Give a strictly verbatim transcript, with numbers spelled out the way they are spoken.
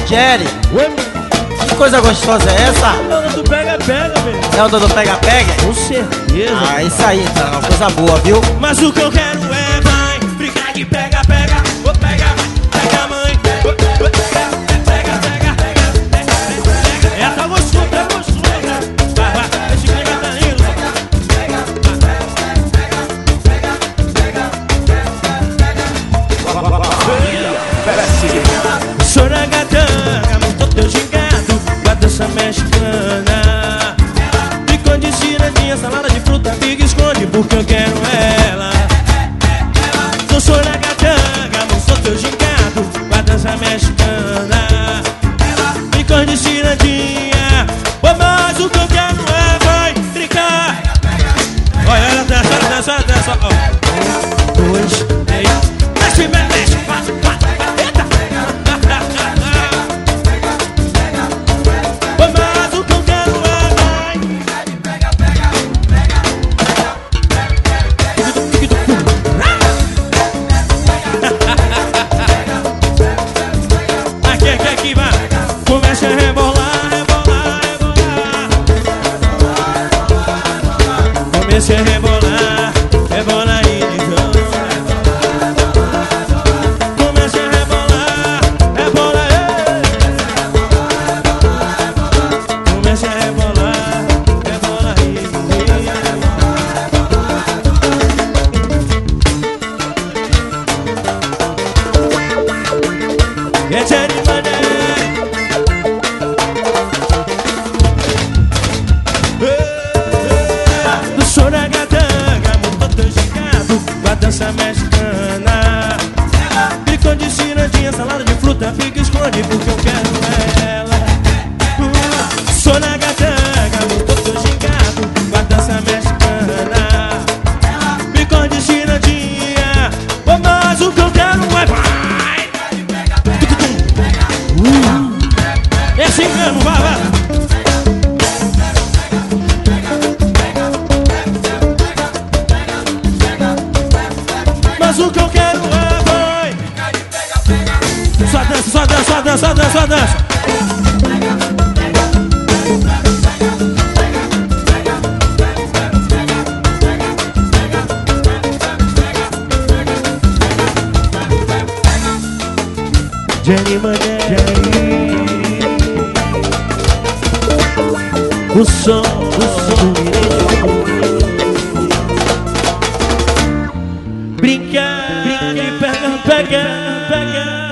Jerry, que coisa gostosa é essa? É o do pega-pega, velho. É o do pega-pega? Com certeza. Ah, isso aí então, é uma coisa boa, viu? Mas o que eu quero é, vai, brincar de pega-pega. Vou pegar, vai, pega a mãe. Vou pega, pega, pega, pega, pega. Essa gostosa, é gostosa. Vai, vai, esse pega tá indo. Pega, pega, pega, pega, pega. Soragatanga, montou teu gingado, com a dança mexicana. Ficou de giradinha, salada de fruta, fica esconde, porque eu quero ela. Sou soragatanga, montou teu gingado, com a dança mexicana. Ficou de giradinha, oh, mas o que eu quero é, vai, brincar. Olha, olha, dança, olha, dança, olha, dança, ó. Um, dois, três, mexe, mexe, quatro, quatro, eita. Mas o que eu quero é, vai. Pega, pega, pega, pega, aqui, aqui, aqui, vai. Começa a rebolar, rebolar, rebolar. Comece a rebolar, rebola aí de novo. Comece a rebolar, rebola aí. Comece a rebolar, rebola aí. É Jerry Mané. Do Soragatanga, montou teu gingado, com a dança mexicana. Ficou de giradinha, salada de fruta, fica esconde, porque eu quero ela. Soragatanga, montou teu gingado, com a dança mexicana. Ficou de giradinha, oh, mas o que eu quero é, vai. Uh, é assim mesmo, vai, vai. Mas o que eu quero é, vai. Só dança, só dança, só dança, só dança, só dança. Jerry Mané, o som, o som do brincar, brincar, pega, pega, pega.